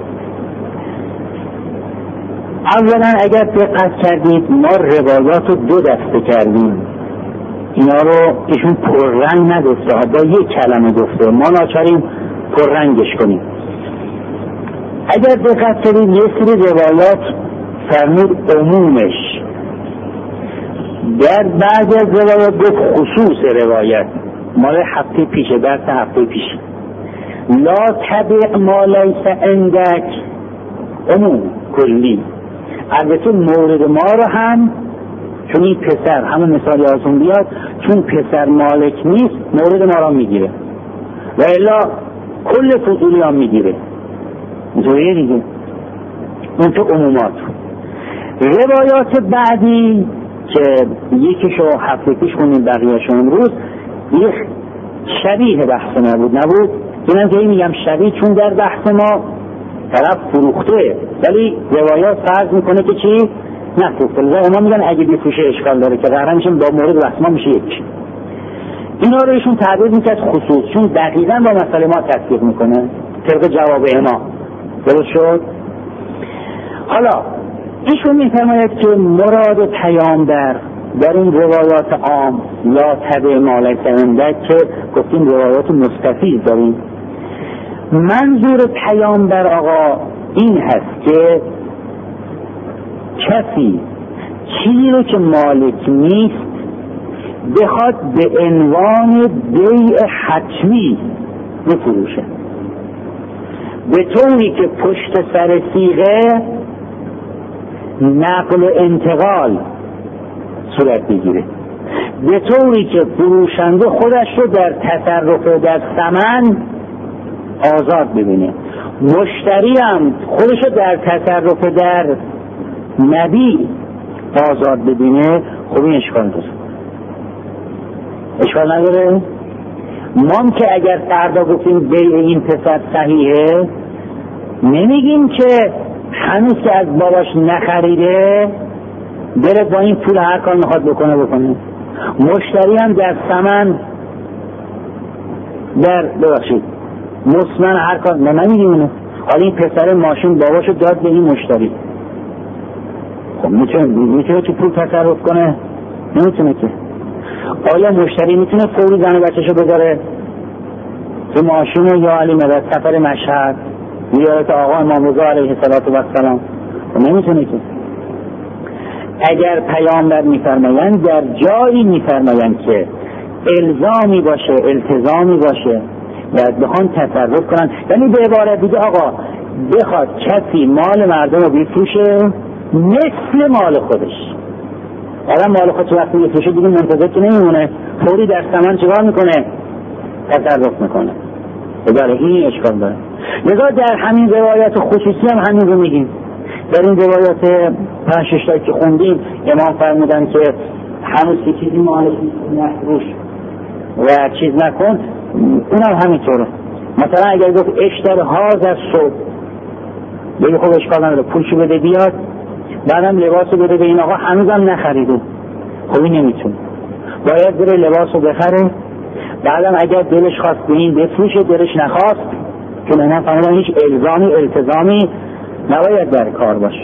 اولا اگر دقت کردید ما روایات رو دو دسته کردیم، اینا رو ایشون پررنگ نگفته، با یک کلمه گفته، ما ناچاریم پررنگش کنیم. اگر دقت کردید یه سری روایات فرمود عمومش، در بعض از روایات گفت خصوص روایت، مال هفته پیشه، درس هفته پیش، لا تبع ما لیس عندک، عموم کلی. البته مورد ما رو هم چون این پسر همون مثالی آسون بیاد، چون پسر مالک نیست مورد ما رو میگیره و الا کل فضولی هم میگیره. اینطوریه دیگه. اون تو عمومات. روایات بعدی که یکیشو هفته پیش خوندیم بقیه‌شو امروز، یک شبیه بحث ما بود نبود. اینم که میگم شبیه چون در بحث ما طرف فروخته ولی روایات فرض میکنه که چی؟ نفروخته. لذا ما میگن اگه بفروشه اشکال داره که قرار میشه با مورد بحث ما میشه یک. اینا رو ایشون تعبیر میکرد خصوص، چون دقیقاً با مسئله ما تطبیق میکنه طبق جواب ما. درست شد؟ حالا ایشون میفرماید که مراد پیامبر در این روایات عام لا تبع ما لیس عندک که گفتیم روایات مستفیض داریم، منظور پیامبر آقا این هست که کسی چیزی رو که مالک نیست بخواد به عنوان بیع حتمی بفروشه، به طوری که پشت سر صیغه نقل و انتقال صورت بگیره، به طوری که فروشنده خودش رو در تصرف و در ثمن آزاد ببینه، مشتری هم خودش رو در تصرف و در مبیع آزاد ببینه. خب این اشکال داره، اشکال نداره؟ ما که اگر فردا گفتیم بیع این پسر صحیحه، نمیگیم که هنوز که از باباش نخریده بره با این پول هر کار میخواد بکنه بکنه، مشتری هم در ثمن در ببخشید مصمن هر کار. ما نمیگیم اینو. حالا این پسر ماشین باباشو داد به این مشتری، خب میتونه میتونه که پول تصرف کنه؟ نمیتونه که. آیا مشتری میتونه فوری زن و بچه‌شو بذاره تو ماشین یا علی مدد سفر مشهد زیارت آقا امام رضا علیه السلام؟ نمیتونه که. اگر پیامبر میفرمایند در جایی میفرمایند که الزامی باشه التزامی باشه و بخوان تصرف کنن، یعنی به عبارت دیگه آقا بخواد کسی مال مردم رو بفروشه مثل مال خودش، آدم مال خودش وقتی بفروشه دیگه منتظر که نمیمونه، فوری در ثمن چیکار میکنه؟ تصرف میکنه. بذاره این اشکال داره. لذا در همین روایت خصوصی هم همین رو میگیم. در این روایات پنج شش تا که خوندیم امام فرمودن که هنوز که چیزی مالش نفروش و چیز نکن، اونم همینطوره. مثلا اگر گفت اشتر هاز از صبح، بگه خب اشکال نداره پولشو بده بیاد، بعدم لباسو بده به این آقا هنوزم نخریده، خب این نمیتونه، باید بره لباسو بخره، بعدم اگر دلش خواست به این بفروشه دلش نخواست، چون اینا فهمیدن هیچ الزامی التزامی نباید در کار باشه.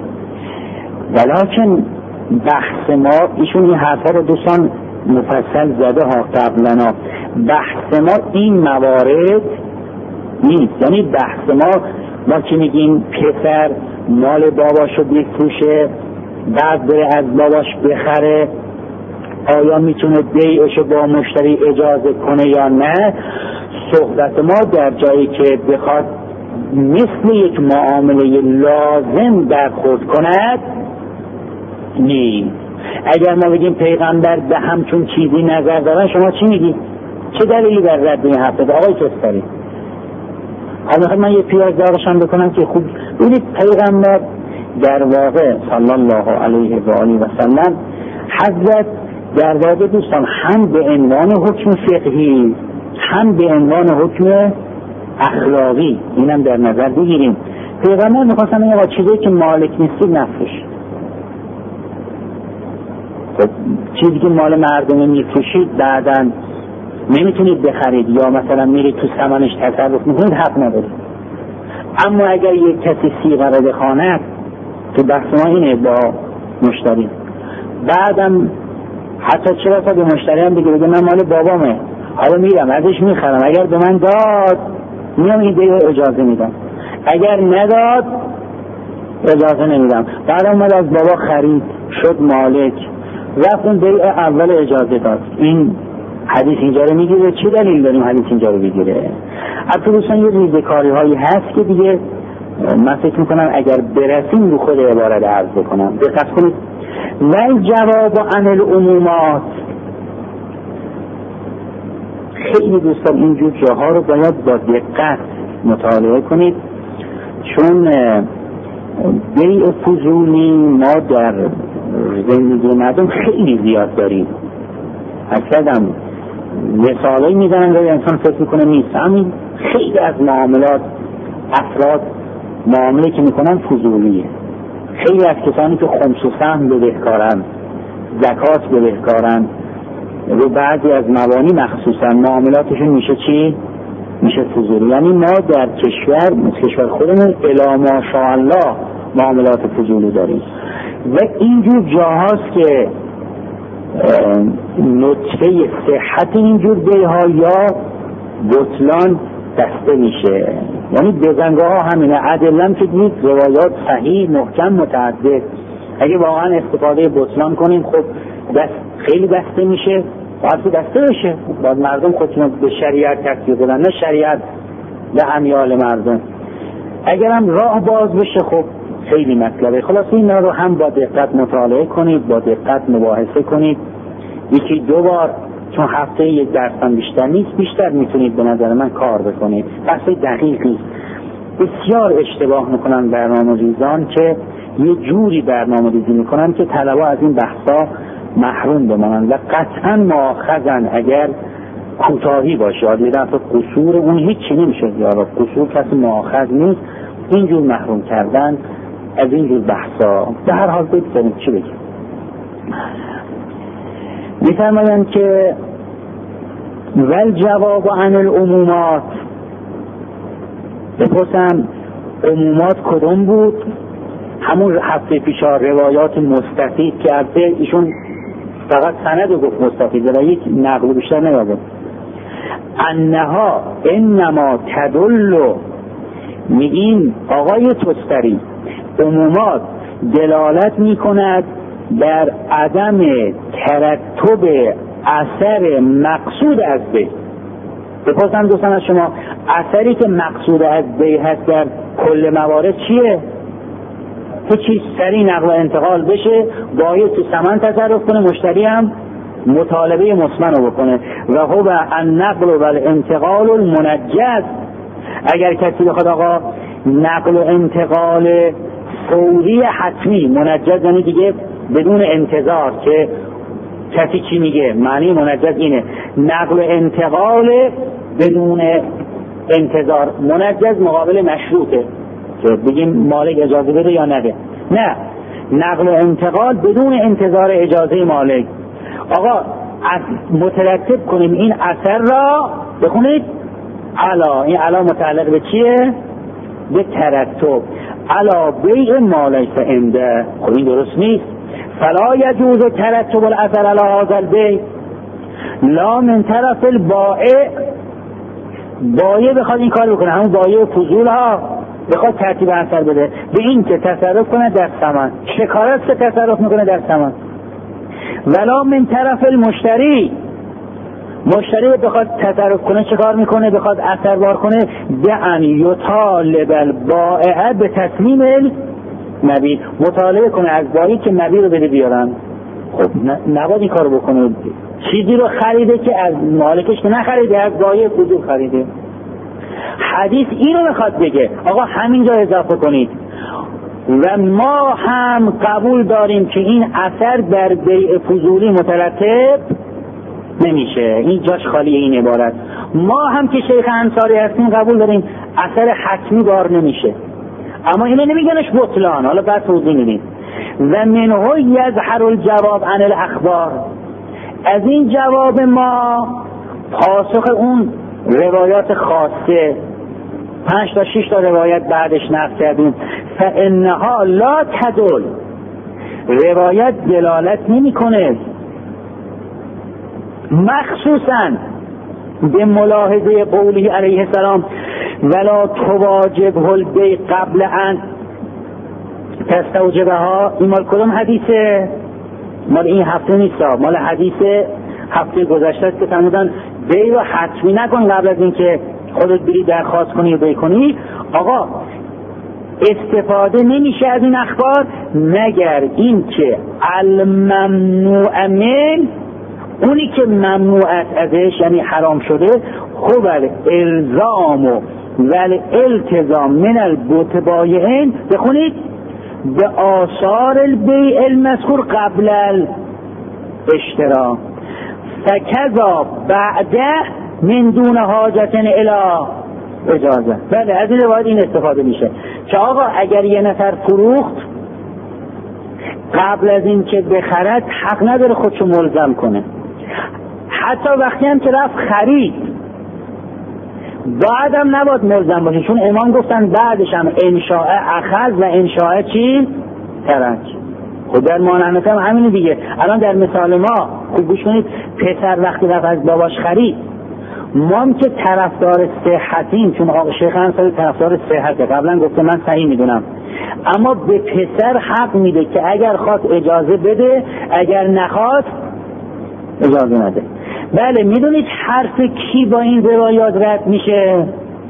ولیکن بحث ما ایشون این حرفا رو دوستان مفصل زده ها قبلنا، بحث ما این موارد نیست. یعنی بحث ما ما که میگیم پسر مال باباشو بفروشه بعد بره از باباش بخره، آیا میتونه بیعشو با مشتری اجازه کنه یا نه؟ صحبت ما در جایی که بخواد مثل یک معامله لازم برخورد کند نیست. اگر ما بگیم پیغمبر به همچون چیزی نظر دارن، شما چی میگی؟ چه دلیلی بر رد این حرف ده آقای کسری؟ حالا من یه پیاز دارشم بکنم که خوب ببینید پیغمبر در واقع صلی الله علیه و آله و سلم حضرت در واقع دوستان هم به عنوان حکم فقهی هم به عنوان حکم اخلاقی اینم در نظر بگیریم. پیغمبر میخواستن این چیزی که مالک نیستی نفروش، خب چیزی که مال مردم میفروشید بعداً نمیتونید بخرید یا مثلا میرید تو ثمنش تصرف میکنید، حق ندارید. اما اگر یک کسی صیغه رو بخواند، تو بحث ما اینه با مشتری، بعدم حتی چرا تا به مشتری هم بگه بگه من مال بابامه، حالا میرم ازش میخرم، اگر به من داد میام این دیگه اجازه میدم، اگر نداد اجازه نمیدم. بعد اومد از بابا خرید شد مالک، رفت اون بیع اول اجازه داد. این حدیث اینجا رو میگیره. چه دلیل داریم حدیث اینجا رو بگیره؟ البته دوستان یه ریزکاری هایی هست که دیگه من فکر میکنم اگر برسیم رو خود عبارت عرض بکنم. دقت کنید، و جواب عن العمومات، خیلی دوستان اینجور جاها رو باید با دقت مطالعه کنید، چون بیع فضولی ما در زندگی مردم خیلی زیاد داریم. اکثر هم مثالایی میزنن که انسان فکر میکنه نیست. همین خیلی از معاملات افراد معامله که میکنن فضولیه. خیلی از کسانی که خمس و سهم بدهکارن، زکات بدهکارن، رو بعضی از موانی مخصوصا معاملاتشون میشه چی؟ میشه فضولی. یعنی ما در کشور کشور خودمون الی ماشاءالله معاملات فضولی داریم و اینجور جاهاست که نطفه صحت اینجور بیها یا بطلان دسته میشه. یعنی بزنگاه ها همینه، ادلم که دید روایات صحیح محکم متعدد. اگه واقعا استفاده بطلان کنیم خب دست خیلی دسته میشه، باید دسته بشه، باید مردم خودشون به شریعت تکیه بدن نه شریعت به امیال مردم. اگرم راه باز بشه خب خیلی مطلبه. خلاص این رو هم با دقت مطالعه کنید، با دقت مباحثه کنید، یکی دو بار، چون هفته یک درس هم بیشتر نیست، بیشتر میتونید به نظر من کار بکنید. بحث دقیق نیست. بسیار اشتباه میکنن برنامه‌ریزان که یه جوری برنامه‌ریزی میکنن که طلبا از این بحثا محروم بمانن و قطعا مؤاخذن اگر کوتاهی باشه. آدمی دفعه قصور اون هیچی نمیشه زیارا، قصور کسی مؤاخذ نیست. اینجور محروم کردن از اینجور بحثا به هر حال بگذاریم چی بگیم. میفرمایند که ول جواب عن العمومات، بپرسم عمومات کدوم بود؟ همون هفته پیشا روایات مستفید که البته ایشون فقط سند گفت مستفید و یک نقل بیشتر نگفت. انها انما تدل، میگین آقای تستری عمومات دلالت میکند در عدم ترتب اثر مقصود از بی. بپرسم دوستان از شما اثری که مقصود از بی هست در کل موارد چیه؟ هیچی، سری نقل و انتقال بشه، باید تو ثمن تصرف کنه، مشتری هم مطالبه مثمن رو بکنه. و هو النقل و الانتقال المنجز. اگر کسی بخواد آقا نقل و انتقال فوری حتمی، منجز یعنی دیگه بدون انتظار که کسی چی میگه، معنی منجز اینه، نقل و انتقال بدون انتظار. منجز مقابل مشروطه که بگیم مالک اجازه بده یا نده. نه، نقل و انتقال بدون انتظار اجازه مالک. آقا مترتب کنیم این اثر را، بخونید علا، این علا متعلق به چیه؟ به ترتب. علا بیع ما لیس عنده. خب این درست نیست. فلا یجوز ترتب الاثر علی هذا البیع لا من طرف البائع. بایع بخواد این کار بکنه، همون بایع فضول ها بخواد ترتیب اثر بده، به این که تصرف کنه در ثمن، شکارت که تصرف میکنه در ثمن. ولا من طرف المشتری، مشتری بخواد تصرف کنه چه کار میکنه؟ بخواد اثر بار کنه، به ان یطالب البائع به تسلیم المبیع، مطالبه کنه از بایی که مبیع رو بده بیارن. خب نباید این کارو بکنه. چیزی رو خریده که از مالکش که نخریده، از بایی فضول خریده. حدیث اینو میخواد بگه آقا همینجا اضافه کنید و ما هم قبول داریم که این اثر در بیع فضولی مترتب نمیشه. این جاش خالی این عبارت. ما هم که شیخ انصاری هستیم قبول داریم اثر حتمی بار نمیشه، اما اینو نمیگنش بطلان. حالا بعد توضیح میدیم. و منه یظهر الجواب عن الاخبار، از این جواب ما پاسخ اون روایات خاصه، پنج تا شش تا روایت بعدش نقل کردیم. فانها لا تدل، روایت دلالت نمیکنه مخصوصا به ملاحظه قوله علیه السلام ولا تواجب البیع قبل ان تستوجبها. این مال کدوم حدیثه؟ مال این هفته نیست، مال حدیث هفته گذشته است که فرمودن بیع رو حتمی نکن قبل از اینکه خودت بری درخواست کنی و بیع کنی. آقا استفاده نمیشه از این اخبار مگر این که الممنوع من، اونی که ممنوعت ازش یعنی حرام شده، خوب الزام و الالتزام من البتبایعین، بخونید به آثار البیع المذکور قبل الاشتراء فکذا بعده من دون حاجت الی اجازه. بله از این روایت این استفاده میشه که آقا اگر یه نفر فروخت قبل از این که بخرد حق نداره خودشو ملزم کنه، حتی وقتی هم که رفت خرید بعدم نباید ملزم باشه، چون امام گفتن بعدش هم انشاء اخذ و انشاء چی؟ ترک. خود در مانعنت هم همینه دیگه. الان در مثال ما خوب گوش کنید، پسر وقتی رفت از باباش خرید، ما هم که طرفدار صحتیم، چون آقا شیخ انصاری طرفدار صحته، قبلا گفته من صحیح میدونم، اما به پسر حق میده که اگر خواست اجازه بده، اگر نخواست اجازه نده. بله میدونید حرف کی با این روایات رد میشه؟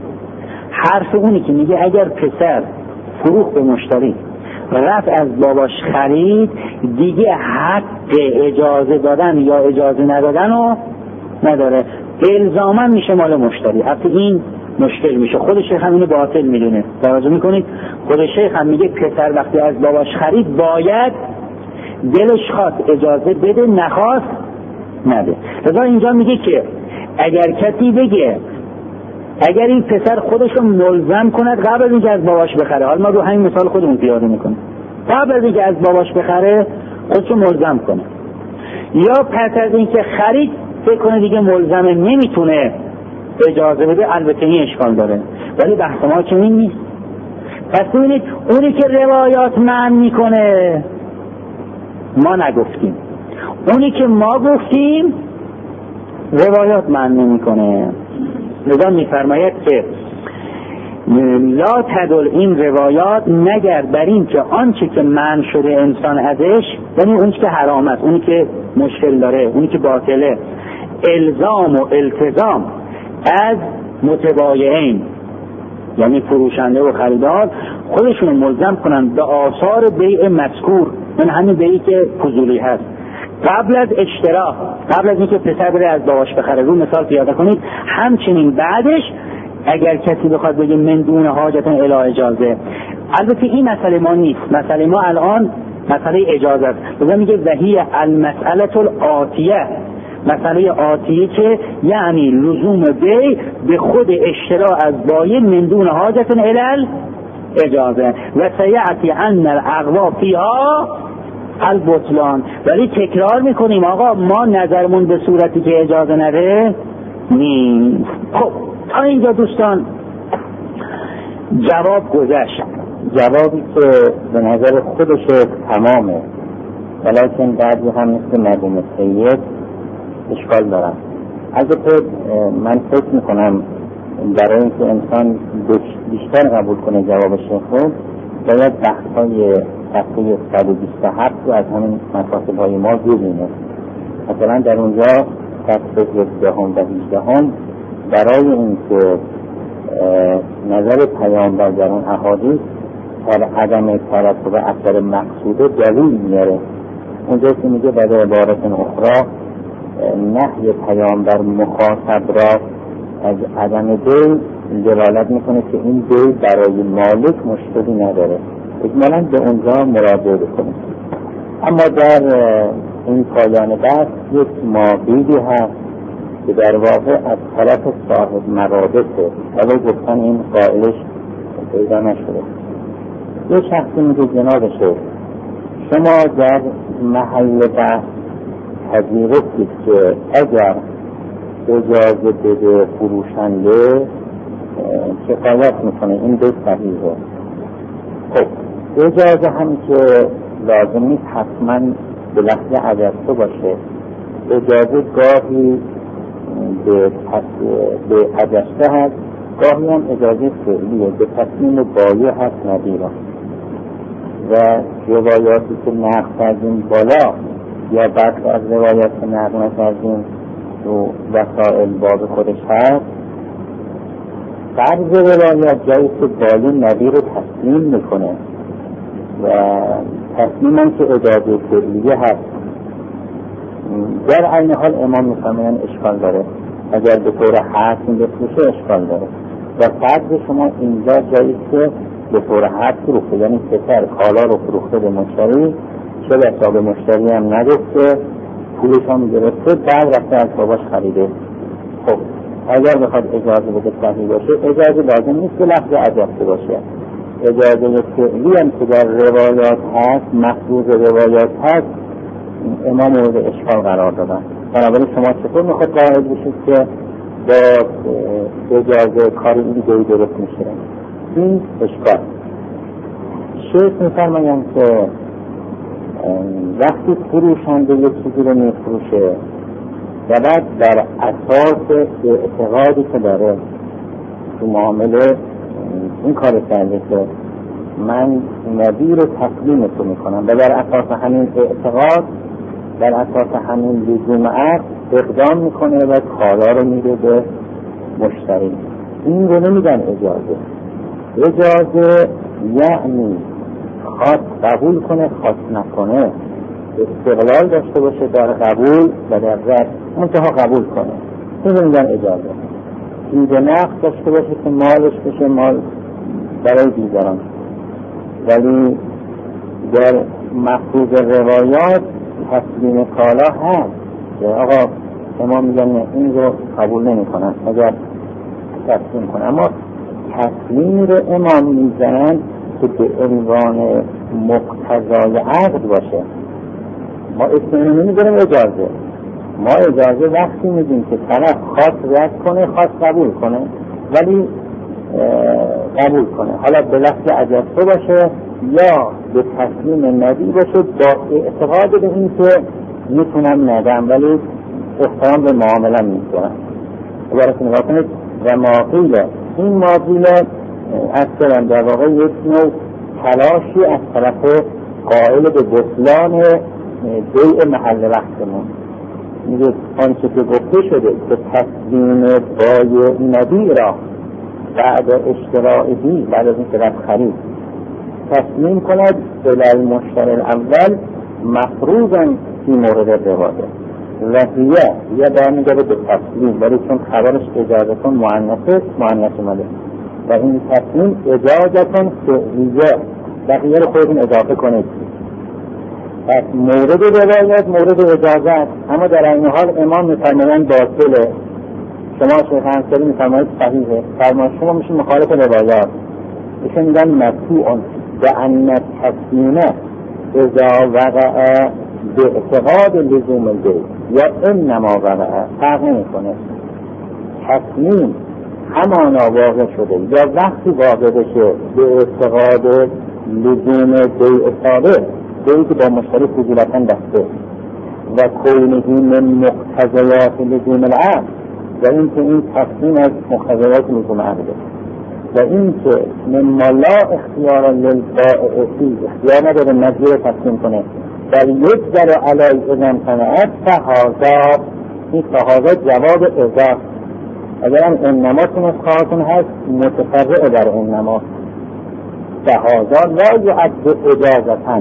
حرف اونی که میگه اگر پسر فروخت به مشتری رفت از باباش خرید، دیگه حق اجازه دادن یا اجازه ندادن رو نداره، الزاما میشه مال مشتری. حتی این مشکل میشه. خود شیخ هم اینو باطل میدونه. توجه میکنید؟ خود شیخ هم میگه پسر وقتی از باباش خرید باید دلش خواست اجازه بده، نخواست نده. لذا اینجا میگه که اگر کسی بگه اگر این پسر خودشو ملزم کند قبل از اینکه از باباش بخره، حالا ما رو همین مثال خودمون پیاده میکنیم، قبل از اینکه از باباش بخره خودشو ملزم کنه، یا پس از اینکه خرید فکر کنه دیگه ملزمه نمیتونه اجازه بده، البته این اشکال داره، ولی بحث ما چنین نیست. پس ببینید اونی که روایات معنی میکنه ما نگفتیم، اونی که ما گفتیم روایات معنی نمیکنه. لذا میفرماید که لا تدل این روایات نگر بر این که آنچه که منع شده انسان ازش، یعنی اونی که حرام است، اونی که مشکل داره، اونی که باطله، الزام و التزام از متبایعین، یعنی فروشنده و خریدار خودشون ملزم کنن به آثار بیع مذکور، من همین بیعی که فضولی هست، قبل از اشتراک، قبل از اینکه پسر بره از باباش بخره. رو مثال پیاده کنید. همچنین بعدش اگر کسی بخواد بگه من دون حاجت الی اجازه، البته این مسئله ما نیست، مسئله ما الان مسئله اجازه است. لذا میگه وحی المسئله الآتیه، مسئله آتیه که یعنی لزوم بیع به خود اشتراک از بایع من دون حاجت الی اجازه و سیعتی ان الاقوا فیها البطلان. ولی تکرار میکنیم آقا ما نظرمون به صورتی که اجازه نده نیست. خب تا اینجا دوستان جواب گذشت، جوابی که به نظر خودش تمامه، ولیکن بعضی هم مثل مردم سید اشکال دارن. البته من فکر میکنم برای اینکه انسان بیشتر قبول کنه جواب شیخ باید بحث‌های صفحه صد و بیست و هفت رو از همین مکاتب‌های ما ببینه. مثلا در اونجا صفحه هفده و هجده برای اینکه نظر پیامبر در اون احادیث در عدم ترتب اثر مقصوده دلیل میاره. اونجا که میگه در عبارت اخرى نهی پیامبر مخاطب را از عدم بیع دلالت میکنه که این بیع برای مالک مشکلی نداره، اجمالاً به اونجا مراجعه بکنیم. اما در این پایان بحث یک مابیدی هست که در واقع از طرف صاحب مرادسه، ولی گفتن این قائلش پیدا نشده. یه شخصی میگه جناب شیخ شما در محل بحث پذیرفتید که اگر اجازه بده فروشنده شکایت میکنه، این بیت صحیحه. خب اجازه هم که لازم نیست حتما به لحظه اجازه باشه، اجازه گاهی به, به اجازه هست، گاهی هم اجازه فعلیه، به تصمیم بایع هست ندیره. و روایاتی که نقل کردیم بالا یا بعد از روایات که نقل نکردیم رو وسائل باب خودش هست، بعض روایات جایی که بایع نظیر رو تسلیم میکنه و تصمیم هم که اجازه فعلیه هست. در عین حال امام میفرمایند اشکال داره، اگر به طور حتم بفروشه اشکال داره. و فرض شما اینجا جایی که به طور حد فروخته، یعنی پسر کالا رو فروخته به مشتری، چه بسا به مشتری هم نگفته، پولش هم گرفته، بعد رفته از باباش خریده. خب اگر بخواد اجازه بده صحیح باشه، اجازه لازم نیست که لفظ اجازه باشه. اجازه فعلی هم که در روایات هست، مخصوص روایات هست، امام مورد اشکال قرار دادن. بنابراین شما چطور میخواد قائل بشید که با اجازه کاری این دیگه درست میشه؟ این اشکال. شیخ میفرمایند که وقتی فروشنده یک چیزی رو میفروشه و بعد در اساس اعتقادی که داره تو معامله این کار کرده که من نظیر تسلیم تو میکنم و در اساس همین اعتقاد، در اساس همین لزوم عقد اقدام میکنه و کالا رو میده به مشتری، این رو نمیدن اجازه. اجازه یعنی خواست قبول کنه، خواست نکنه، استقلال داشته باشه در قبول و در رد، منتها قبول کنه، این رو میدن اجازه. دیده نقص داشته باشه که مالش بشه مال برای دیگران. ولی در مخصوص روایات تسلیم کالا هست که آقا امام میگن این رو قبول نمی کنن اگر تسلیم کنن، اما تسلیم رو امام میزنن که به عنوان مقتضای عقد باشه. ما اسم اینو نمیذاریم اجازه، ما اجازه وقتی میدیم که طرف خواست رد کنه، خواست قبول کنه، ولی قبول کنه، حالا به لفظ اجازه باشه یا به تسلیم ندی باشه، با اعتقاد به این که میتونم ندم ولی احترام به معاملم میکنم. برای که نگاه کنید و ماقیله، این ماقیله از کنم در واقع یک نوع تلاشی از طرف قائل به بطلان بیع محل وقتمون. میگه آنچه که گفته شده که تسلیم بای ندی را بعد اشترائهی، بعد از این که رفت خرید تسلیم کند بلال مشتری الاول مفروضا فی مورد رواده و هیه هیه برمیگره به تسلیم، ولی چون خبرش اجازتون مؤنثه مؤنث اومده و این تسلیم اجازتون فعلیه، بقیه رو خودتون اضافه کنید. پس مورد روایت مورد اجازت، اما در این حال امام میفرمایند باطله، شما شیخ انصاری میفرمایید صحیحه، فرمان شما میشین مخالف روایات. ایشون میگن مطبوعون به ان تسلیمه اذا وقع به اعتقاد لزوم البیع یا انما وقع، فرق نمیکنه. تسلیم همانا واقع شده یا وقتی واقع بشه به اعتقاد لزوم بیع ثابت، بیعی که با مشتری فضولتا دسته و کونهی من مقتضیات لزوم العقد، و این که این تسلیم از مقتضیات لزوم عقده، و این که مما لا اختیار للبائع فی، اختیار نداره نظیر تسلیم کنه، بل یجبر علی اذا امتنعت فهذا، این فهذا جواب اضافه. اگر انما تون از خواهتون هست متفرع در انما، فهذا لا یعد اجازتا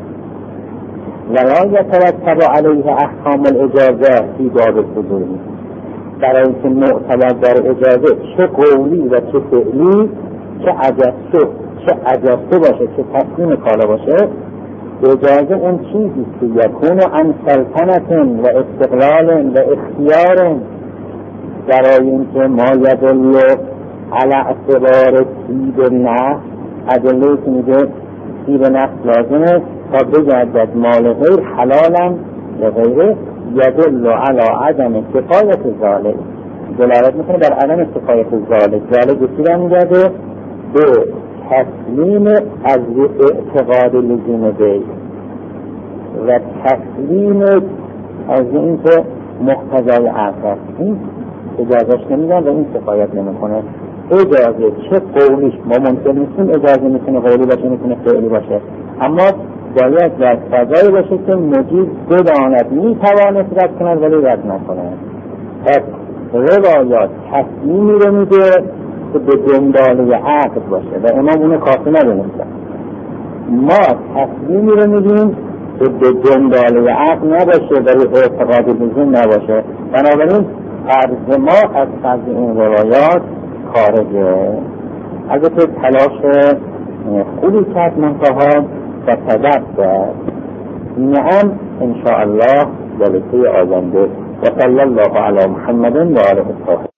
ولا یترتب علیه احکام الاجازه فی باب الفضولی، برای اینکه معتبر در اجازه چه قولی و چه فعلی، چه اجازه چه اجازه باشه چه تسلیم کالا باشه، اجازه اون چیزی که یکون عن سلطنت و استقلال و اختیار، برای اینکه ما یدل علی اعتبار سیب نفس، ادله که میگه سیب نفس لازمه تا بگردد مال غیر حلالم و غیره، یدل علی عدم کفایت ذالک، دلالت میکنه در عدم کفایت ذالک. ذالک چی برمیگرده؟ به تسلیم از اعتقاد لزوم بیع و تسلیم از این که مقتضای عقد است، این اجازهش نمیدن و این کفایت نمیکنه. اجازه چه قولیش ما ممکن نیستیم، اجازه میتونه قولی باشه میتونه فعلی باشه، اما باید در فضایی باشه که مجیز بداند میتواند رد کند ولی رد نکند. پس روایات تصمیمی رو میده که به دنباله عقد باشه و امام اونو کافی ندونستن. ما تصمیمی رو میدیم که به دنباله عقد نباشه ولی اعتقاد لزوم نباشه، بنابراین فرض ما از فرض این روایات خارجه. البته تلاش خوبی کرد منتها و تدب کرد. نعم انشاءالله جلسه آینده. و صلی الله علی محمد و آله الطاهرین.